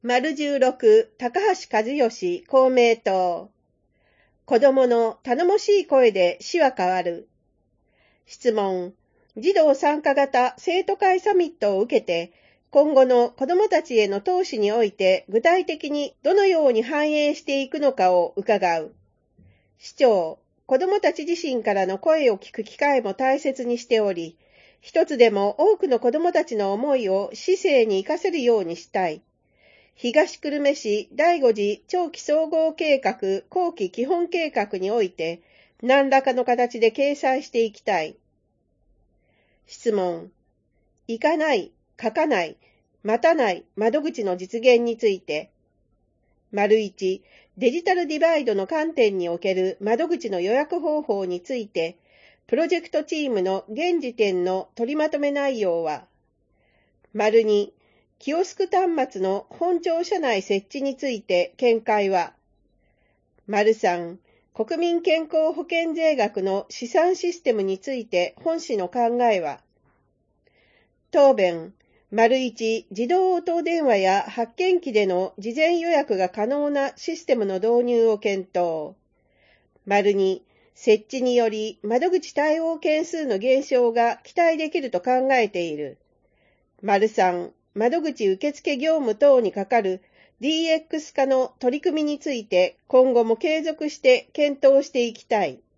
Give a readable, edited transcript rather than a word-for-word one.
丸16、高橋和義、公明党。子供の頼もしい声で市は変わる。質問。児童参加型生徒会サミットを受けて、今後の子供たちへの投資において具体的にどのように反映していくのかを伺う。市長、子供たち自身からの声を聞く機会も大切にしており、一つでも多くの子供たちの思いを市政に活かせるようにしたい。東久留米市第5次長期総合計画後期基本計画において何らかの形で掲載していきたい。質問。行かない、書かない、待たない窓口の実現について。1、デジタルディバイドの観点における窓口の予約方法について、プロジェクトチームの現時点の取りまとめ内容は。2、キオスク端末の本庁舎内設置について見解は。3、国民健康保険税額の試算システムについて本市の考えは。答弁。1、自動応答電話や発見機での事前予約が可能なシステムの導入を検討。2、設置により窓口対応件数の減少が期待できると考えている。3、窓口受付業務等にかかる DX 化の取り組みについて今後も継続して検討していきたい。